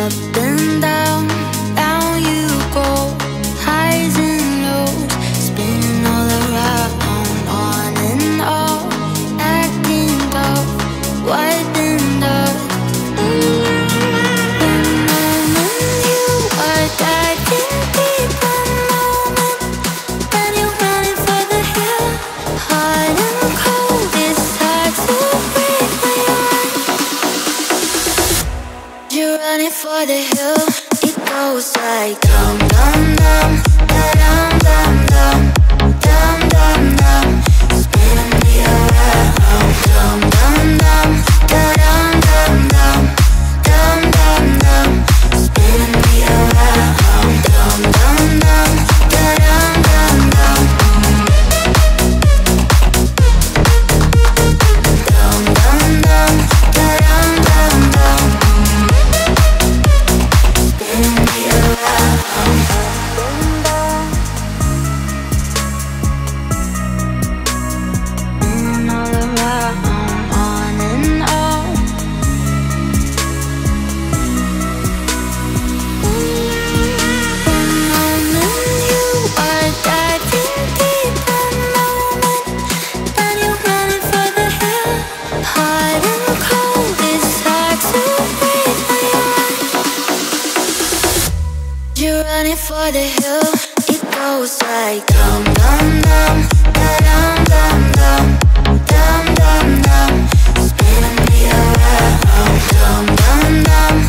Up and down, down you go. Highs and lows, spinning all around. On and off, acting tough, wiping up. The moment you are diving deep, the moment when you're running for the hill. Hot and cold, it's hard to breathe when you're running for the hill. It goes like dum dum dum, da dum dum dum, dum dum dum, spinning me around. Dum dum dum, da dum dum dum, dum dum dum, spinning me around. Dum dum dum, da dum dum dum, dum dum dum, da dum dum dum, spinning me around. Spinning all around, on and off. The moment you are diving deep, the moment when you're running for the hill. Hot and cold, it's hard to breathe when you're running for the hill. It goes like dum dum dum, da dum dum dum, dum dum dum, spinning me around. Dum dum dum,